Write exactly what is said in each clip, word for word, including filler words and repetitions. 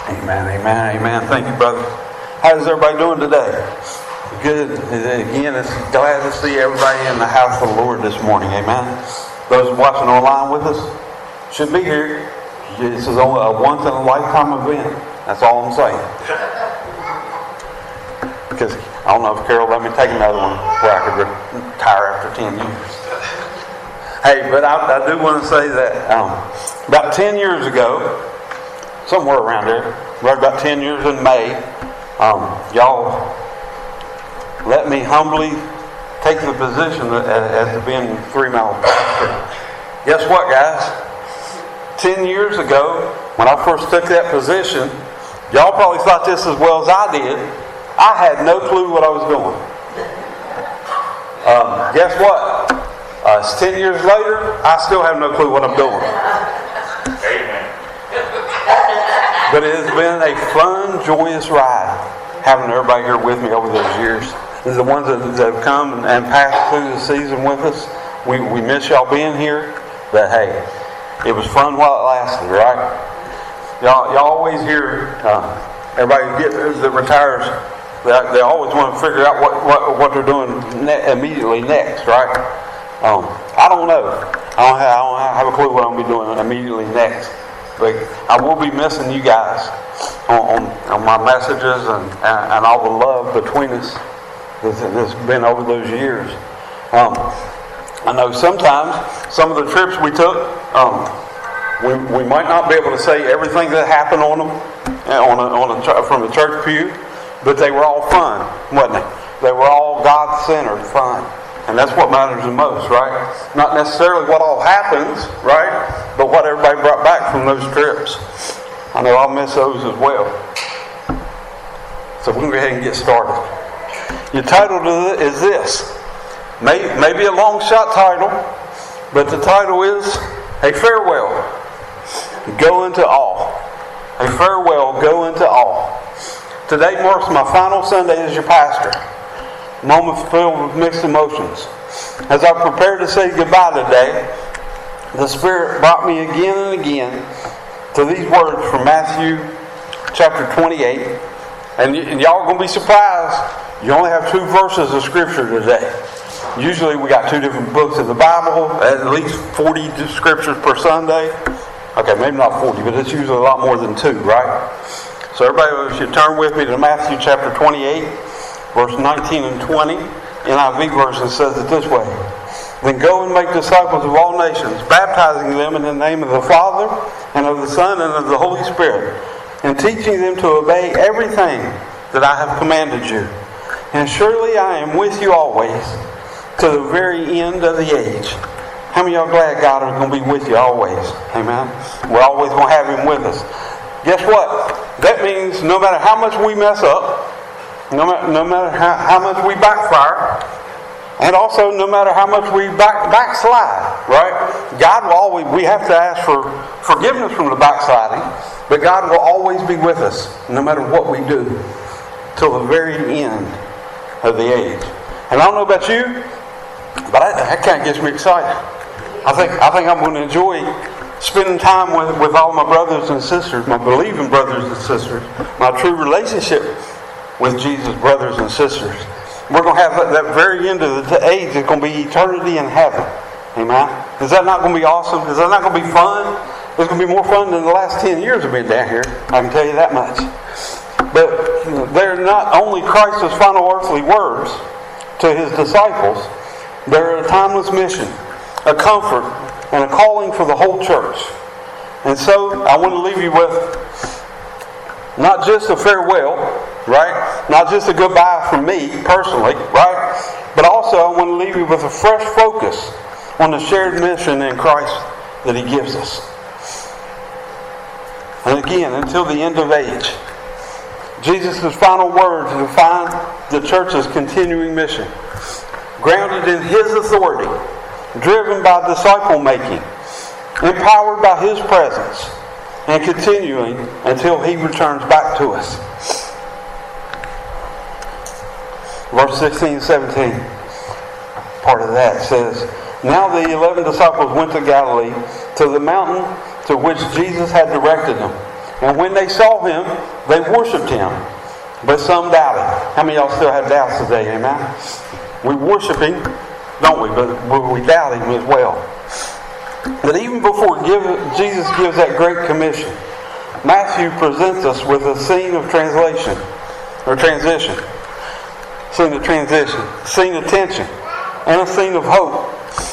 Amen, amen, amen. Thank you, brother. How's everybody doing today? Good. Again, it's glad to see everybody in the house of the Lord this morning. Amen. Those watching online with us should be here. This is only a once in a lifetime event. That's all I'm saying. Because I don't know if Carol let me take another one where I could retire after ten years. Hey, but I, I do want to say that um, about ten years ago, somewhere around there, right about ten years in May, um, y'all let me humbly take the position as, as being Three Mile pastor. Guess what, guys? Ten years ago, when I first took that position, y'all probably thought this as well as I did. I had no clue what I was doing. Um, guess what? Uh, it's ten years later, I still have no clue what I'm doing. Amen. But it has been a fun, joyous ride having everybody here with me over those years. The ones that, that have come and passed through the season with us, we, we miss y'all being here. But hey, it was fun while it lasted, right? Y'all, y'all always hear uh, everybody get that retires. They, they always want to figure out what, what, what they're doing ne- immediately next, right? Um, I don't know. I don't, have, I don't have a clue what I'm going to be doing immediately next. But I will be missing you guys on, on, on my messages and, and, and all the love between us that's, that's been over those years. Um, I know sometimes some of the trips we took, um, we, we might not be able to say everything that happened on them on a, on a, from the church pew, but they were all fun, wasn't they? They were all God-centered fun. And that's what matters the most, right? Not necessarily what all happens, right? But what everybody brought back from those trips. I know I'll miss those as well. So we can go ahead and get started. Your title is this. Maybe a long shot title, but the title is A Farewell. Go into awe. A farewell, go into awe. Today marks my final Sunday as your pastor. Moments filled with mixed emotions. As I prepared to say goodbye today, the Spirit brought me again and again to these words from Matthew chapter twenty-eight. And, y- and y'all are going to be surprised. You only have two verses of Scripture today. Usually we got two different books of the Bible, at least forty scriptures per Sunday. Okay, maybe not forty, but it's usually a lot more than two, right? So everybody should turn with me to Matthew chapter twenty-eight. Verse nineteen and twenty, N I V version says it this way. Then go and make disciples of all nations, baptizing them in the name of the Father, and of the Son, and of the Holy Spirit, and teaching them to obey everything that I have commanded you. And surely I am with you always, to the very end of the age. How many of y'all glad God is going to be with you always? Amen? We're always going to have Him with us. Guess what? That means no matter how much we mess up, No matter, no matter how, how much we backfire, and also no matter how much we back, backslide, right? God will always, we have to ask for forgiveness from the backsliding, but God will always be with us, no matter what we do, till the very end of the age. And I don't know about you, but I, that kind of gets me excited. I think I think I'm going to enjoy spending time with, with all my brothers and sisters, my believing brothers and sisters, my true relationship with Jesus' brothers and sisters. We're going to have that, that very end of the age. It's going to be eternity in heaven. Amen? Is that not going to be awesome? Is that not going to be fun? It's going to be more fun than the last ten years of being down here. I can tell you that much. But they're not only Christ's final earthly words to His disciples. They're a timeless mission, a comfort, and a calling for the whole church. And so I want to leave you with not just a farewell, right? Not just a goodbye from me personally, right? But also I want to leave you with a fresh focus on the shared mission in Christ that He gives us. And again, until the end of age, Jesus' final words define the church's continuing mission. Grounded in His authority, driven by disciple making, empowered by His presence, and continuing until He returns back to us. Verse sixteen and seventeen, part of that says, Now the eleven disciples went to Galilee, to the mountain to which Jesus had directed them. And when they saw him, they worshipped him. But some doubted. How many of y'all still have doubts today? Amen? We worship him, don't we? But we doubt him as well. But even before give, Jesus gives that great commission, Matthew presents us with a scene of translation, or transition. Scene of transition, scene of tension, and a scene of hope.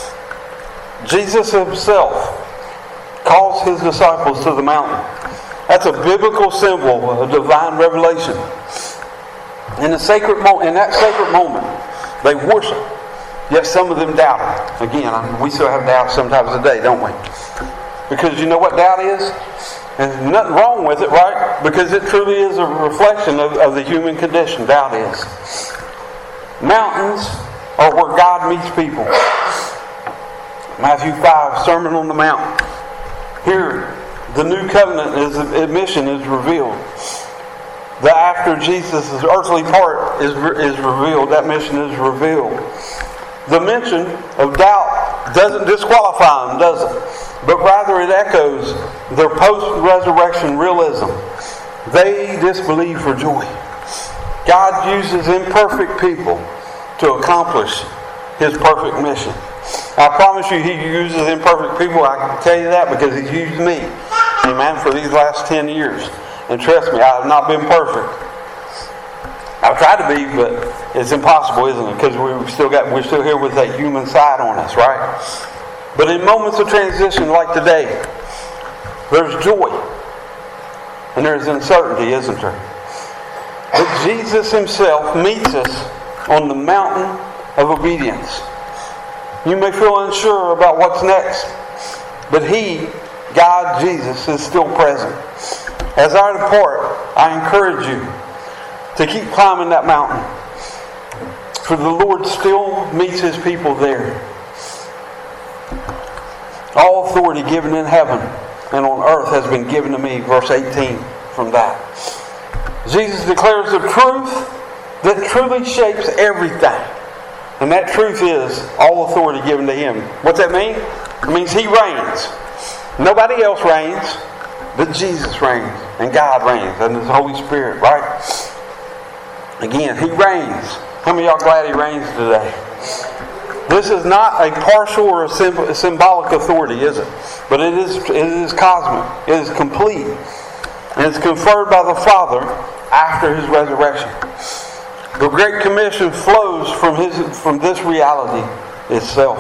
Jesus himself calls his disciples to the mountain. That's a biblical symbol of divine revelation. In the sacred mo- in that sacred moment, they worship. Yet some of them doubt. Again, we still have doubts sometimes today, don't we? Because you know what doubt is? There's nothing wrong with it, right? Because it truly is a reflection of, of the human condition. Doubt is. Mountains are where God meets people. Matthew five, Sermon on the Mount. Here, the new covenant is admission is revealed. The after Jesus' earthly part is, is revealed. That mission is revealed. The mention of doubt doesn't disqualify them, does it? But rather it echoes their post-resurrection realism. They disbelieve for joy. God uses imperfect people to accomplish his perfect mission. I promise you, he uses imperfect people. I can tell you that because he's used me. Amen. For these last ten years. And trust me, I have not been perfect. I've tried to be, but it's impossible, isn't it? Because we've still got, we're still here with that human side on us, right? But in moments of transition like today, there's joy. And there's uncertainty, isn't there? But Jesus himself meets us on the mountain of obedience. You may feel unsure about what's next, but he, God, Jesus, is still present. As I depart, I encourage you to keep climbing that mountain. For the Lord still meets his people there. All authority given in heaven and on earth has been given to me. Verse eighteen from that. Jesus declares the truth that truly shapes everything. And that truth is all authority given to him. What's that mean? It means he reigns. Nobody else reigns, but Jesus reigns. And God reigns. And his Holy Spirit, right? Again, he reigns. How many of y'all glad he reigns today? This is not a partial or a symbolic authority, is it? But it is, it is cosmic. It is complete. And it's conferred by the Father after his resurrection. The Great Commission flows from his from this reality itself.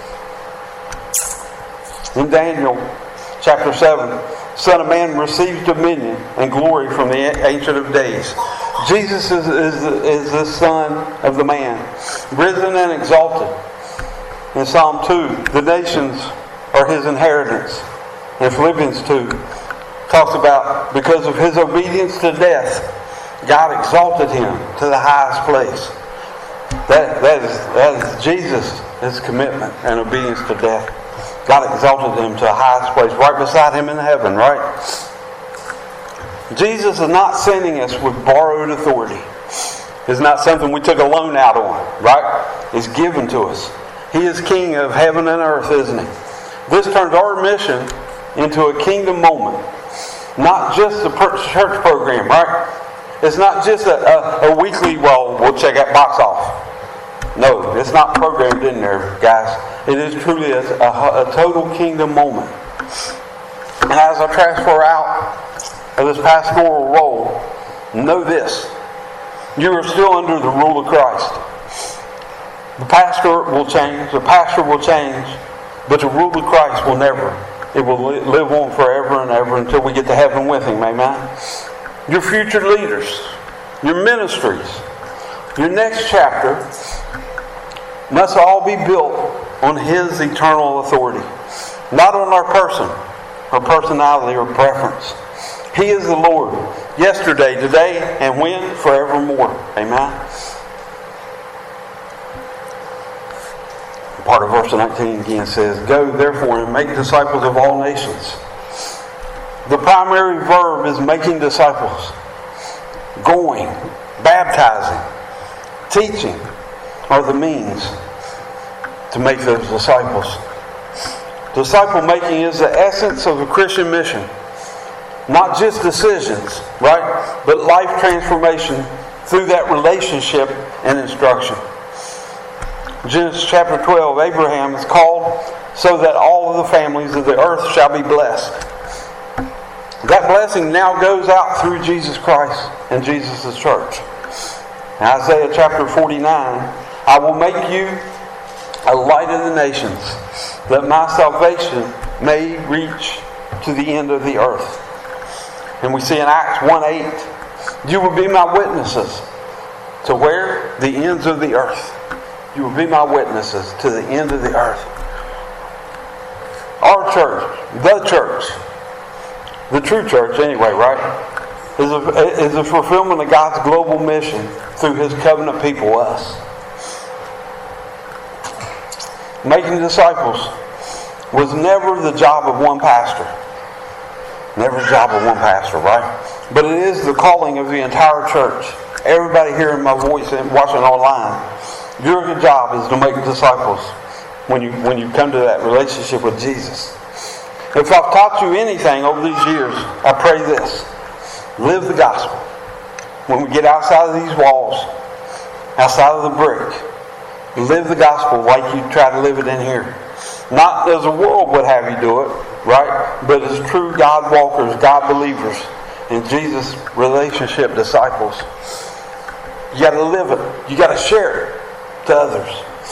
In Daniel chapter seven, Son of Man receives dominion and glory from the Ancient of Days. Jesus is, is, is the Son of the Man, risen and exalted. In Psalm two, the nations are his inheritance. In Philippians two, talks about because of his obedience to death, God exalted him to the highest place. That, that, is, that is Jesus, his commitment and obedience to death. God exalted him to the highest place, right beside him in heaven, right? Jesus is not sending us with borrowed authority. It's not something we took a loan out on, right? It's given to us. He is King of heaven and earth, isn't he? This turns our mission into a kingdom moment. Not just a church program, right? It's not just a, a, a weekly, well, we'll check that box off. No, it's not programmed in there, guys. It is truly a, a, a total kingdom moment. And as I transfer out of this pastoral role, know this. You are still under the rule of Christ. The pastor will change, the pastor will change, but the rule of Christ will never. It will live on forever and ever until we get to heaven with him, amen? Your future leaders, your ministries, your next chapter must all be built on his eternal authority. Not on our person, or personality, or preference. He is the Lord, yesterday, today, and when? Forevermore. Amen? Part of verse nineteen again says, Go therefore and make disciples of all nations. The primary verb is making disciples. Going, baptizing, teaching are the means to make those disciples. Disciple making is the essence of a Christian mission. Not just decisions, right? But life transformation through that relationship and instruction. Genesis chapter twelve, Abraham is called so that all of the families of the earth shall be blessed. That blessing now goes out through Jesus Christ and Jesus' church. In Isaiah chapter forty-nine, I will make you a light of the nations, that my salvation may reach to the end of the earth. And we see in Acts one eight, you will be my witnesses to where? The ends of the earth. You will be my witnesses to the end of the earth. Our church, the church, the true church anyway, right, is a, is a fulfillment of God's global mission through His covenant people, us. Making disciples was never the job of one pastor. Never the job of one pastor, right? But it is the calling of the entire church. Everybody hearing my voice and watching online, your job is to make disciples when you when you come to that relationship with Jesus. If I've taught you anything over these years, I pray this. Live the gospel. When we get outside of these walls, outside of the brick, live the gospel like you try to live it in here. Not as the world would have you do it, right? But as true God walkers, God believers, and Jesus relationship disciples. You got to live it. You got to share it to others.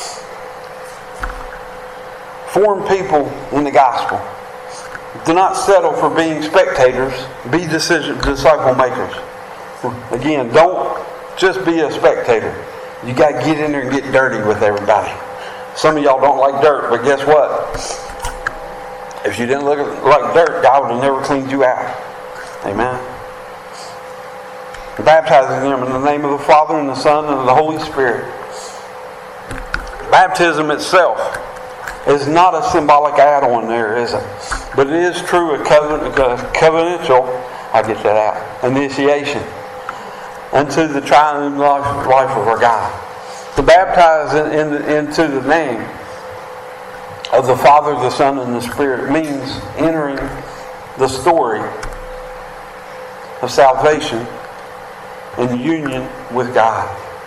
Form people in the gospel. Do not settle for being spectators. Be decision disciple makers. Again, don't just be a spectator. You got to get in there and get dirty with everybody. Some of y'all don't like dirt, but guess what? If you didn't look like dirt, God would have never cleaned you out. Amen. Baptizing them in the name of the Father and the Son and the Holy Spirit. Baptism itself is not a symbolic add-on there, is it? But it is true a covenant, a covenantal, I'll get that out, initiation unto the triune life, life of our God. To baptize in, in, into the name of the Father, the Son, and the Spirit means entering the story of salvation in union with God.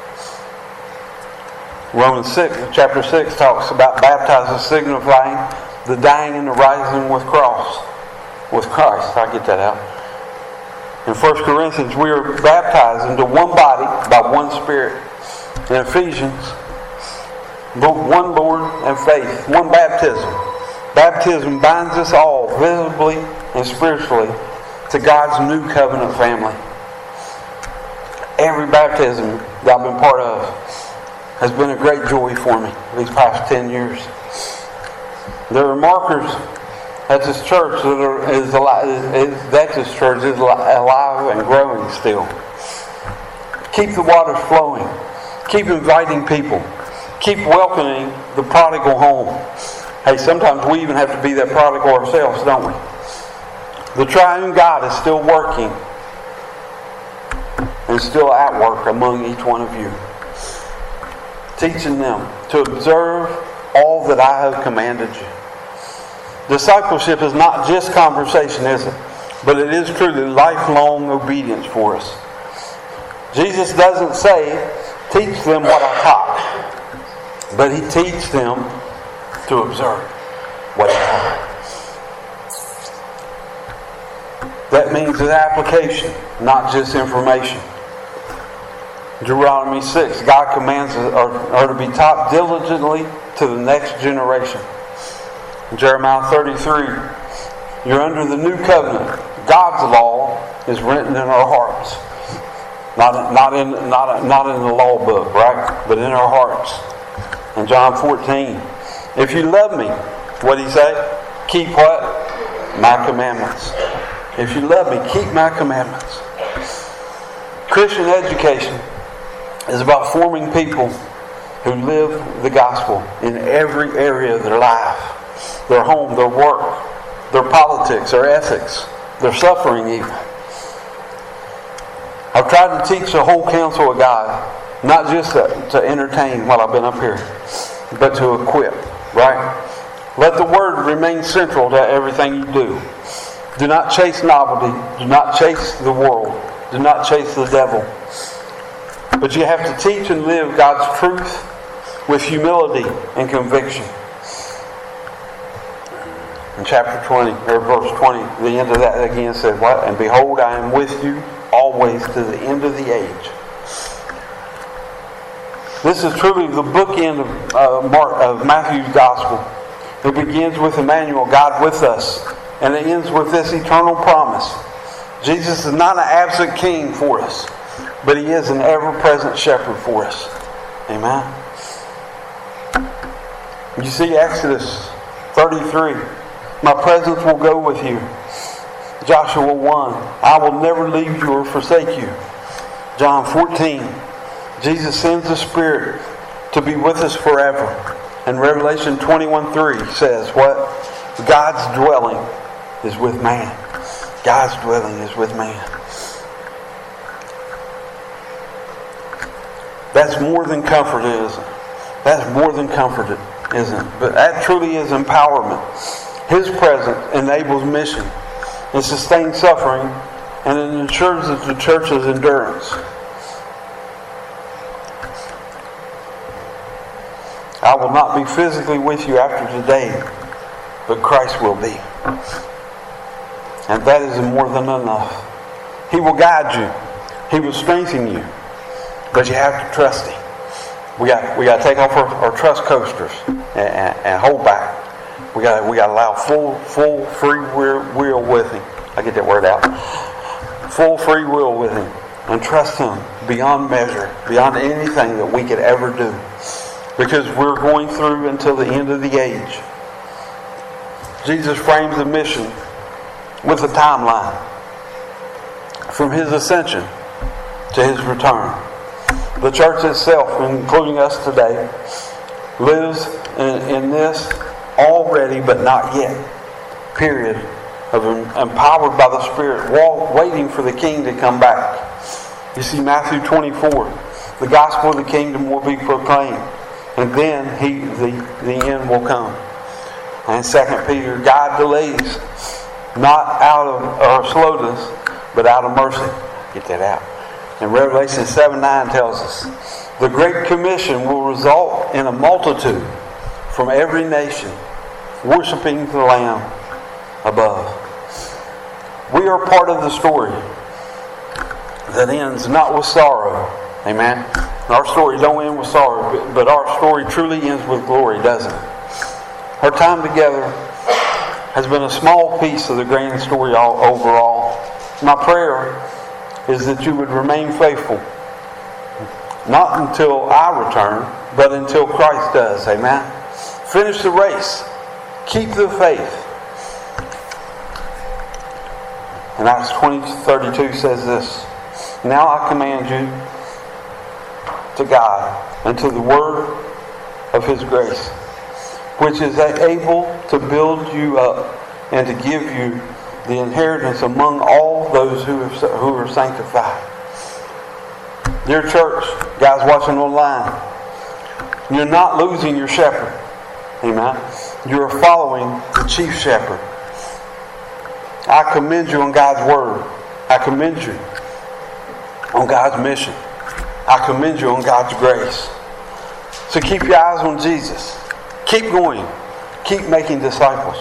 Romans six, chapter six talks about baptizing, signifying the dying and the rising with cross, with Christ. I'll get that out. In First Corinthians, we are baptized into one body by one Spirit. In Ephesians, one Lord and faith, one baptism. Baptism binds us all, visibly and spiritually, to God's new covenant family. Every baptism that I've been part of has been a great joy for me these past ten years. There are markers at this church that are is alive, is, that this church is alive and growing still. Keep the waters flowing. Keep inviting people. Keep welcoming the prodigal home. Hey, sometimes we even have to be that prodigal ourselves, don't we? The triune God is still working and still at work among each one of you. Teaching them to observe all that I have commanded you. Discipleship is not just conversation, is it? But it is truly lifelong obedience for us. Jesus doesn't say, teach them what I taught. But He teaches them to observe what He taught. That means an application, not just information. Deuteronomy six, God commands us are, are to be taught diligently to the next generation. Jeremiah thirty-three, you're under the new covenant. God's law is written in our hearts. Not, not, in, not, not in the law book, right? But in our hearts. In John fourteen, if you love me, what did He say? Keep what? My commandments. If you love me, keep my commandments. Christian education is about forming people who live the gospel in every area of their life. Their home, their work, their politics, their ethics, their suffering even. I've tried to teach the whole counsel of God, not just to, to entertain while I've been up here, but to equip, right? Let the Word remain central to everything you do. Do not chase novelty. Do not chase the world. Do not chase the devil. But you have to teach and live God's truth with humility and conviction. In chapter twenty, or verse twenty, the end of that again said, what? And behold, I am with you always to the end of the age. This is truly the bookend of, uh, Mark, of Matthew's gospel. It begins with Emmanuel, God with us, and it ends with this eternal promise. Jesus is not an absent king for us, but he is an ever-present shepherd for us. Amen. You see Exodus thirty-three. My presence will go with you. Joshua one. I will never leave you or forsake you. John fourteen. Jesus sends the Spirit to be with us forever. And Revelation twenty-one three says what? God's dwelling is with man. God's dwelling is with man. That's more than comfort, isn't it? That's more than comfort, isn't it? But that truly is empowerment. His presence enables mission. It sustains suffering, and it ensures that the church's endurance. I will not be physically with you after today, but Christ will be. And that is more than enough. He will guide you. He will strengthen you. But you have to trust Him. We got we got to take off our, our trust coasters and, and, and hold back. We got we got to allow full full free will with Him. I get that word out. Full free will with Him, and trust Him beyond measure, beyond anything that we could ever do, because we're going through until the end of the age. Jesus frames the mission with a timeline from His ascension to His return. The church itself, including us today, lives in, in this already but not yet period of empowered by the Spirit, waiting for the King to come back. You see Matthew twenty-four, the gospel of the kingdom will be proclaimed, and then he the, the end will come. And Second Peter, God delays not out of or slowness, but out of mercy. Get that out. And Revelation seven nine tells us, the Great Commission will result in a multitude from every nation worshiping the Lamb above. We are part of the story that ends not with sorrow. Amen. Our story don't end with sorrow, but our story truly ends with glory, doesn't it? Our time together has been a small piece of the grand story all overall. My prayer is that you would remain faithful. Not until I return, but until Christ does. Amen. Finish the race. Keep the faith. And Acts twenty thirty-two says this. Now I command you to God and to the word of His grace, which is able to build you up and to give you the inheritance among all those who are, who are sanctified. Dear church, guys watching online, you're not losing your shepherd. Amen. You're following the chief shepherd. I commend you on God's word. I commend you on God's mission. I commend you on God's grace. So keep your eyes on Jesus. Keep going. Keep making disciples.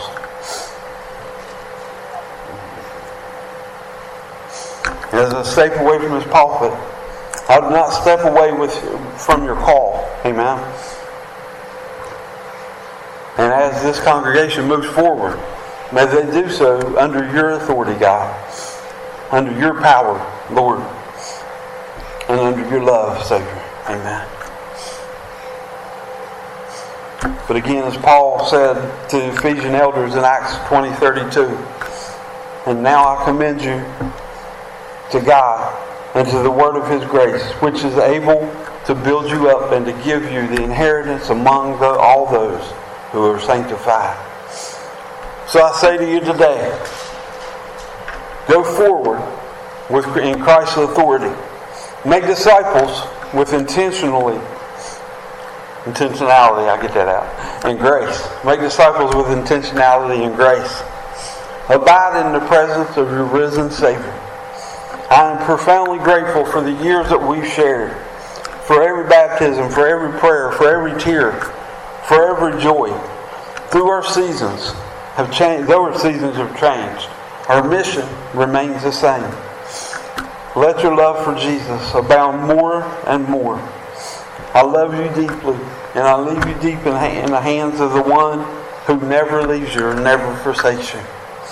As I step away from this pulpit, I do not step away with from your call. Amen. And as this congregation moves forward, may they do so under your authority, God. Under your power, Lord. And under your love, Savior. Amen. But again, as Paul said to the Ephesian elders in Acts twenty thirty-two, and now I commend you to God and to the word of His grace, which is able to build you up and to give you the inheritance among the, all those who are sanctified. So I say to you today, go forward with in Christ's authority. Make disciples with intentionally intentionality, I get that out, and grace. Make disciples with intentionality and grace. Abide in the presence of your risen Savior. I am profoundly grateful for the years that we've shared, for every baptism, for every prayer, for every tear, for every joy. Through our seasons have changed, though our seasons have changed, our mission remains the same. Let your love for Jesus abound more and more. I love you deeply, and I leave you deep in, in the hands of the one who never leaves you or never forsakes you.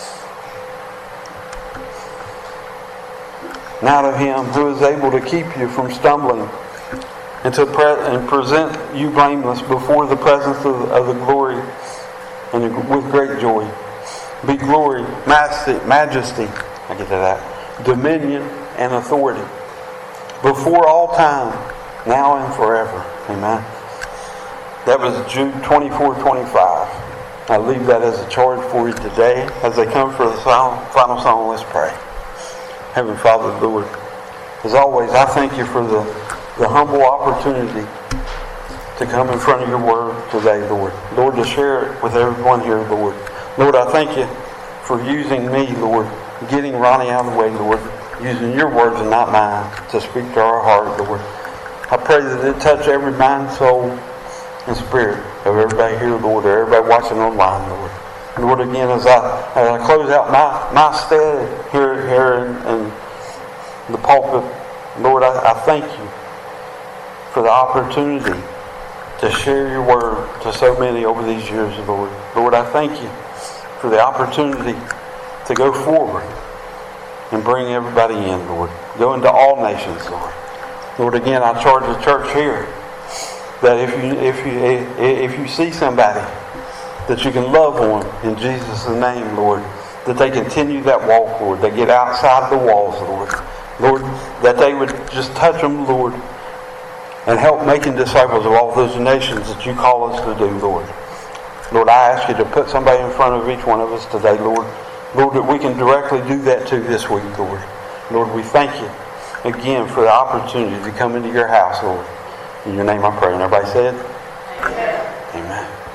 Now to Him who is able to keep you from stumbling and to pre- and present you blameless before the presence of, of the glory and with great joy. Be glory, majesty, majesty, I get to that, dominion and authority before all time, now and forever. Amen. That was Jude twenty-four twenty-five. I leave that as a charge for you today. As they come for the final song, let's pray. Heavenly Father, Lord, as always, I thank you for the, the humble opportunity to come in front of your word today, Lord. Lord, to share it with everyone here, Lord. Lord, I thank you for using me, Lord, getting Ronnie out of the way, Lord, using your words and not mine to speak to our heart, Lord. I pray that it touch every mind, soul, and spirit of everybody here, Lord, or everybody watching online, Lord. Lord, again, as I, as I close out my, my stead here, here in, in the pulpit, Lord, I, I thank you for the opportunity to share your word to so many over these years, Lord. Lord, I thank you for the opportunity to go forward and bring everybody in, Lord. Go into all nations, Lord. Lord, again, I charge the church here that if you if you if you see somebody that you can love on in Jesus' name, Lord, that they continue that walk, Lord. They get outside the walls, Lord. Lord, that they would just touch them, Lord, and help making disciples of all those nations that you call us to do, Lord. Lord, I ask you to put somebody in front of each one of us today, Lord. Lord, that we can directly do that too this week, Lord. Lord, we thank you again for the opportunity to come into your house, Lord. In your name I pray. And everybody said? Amen. Amen.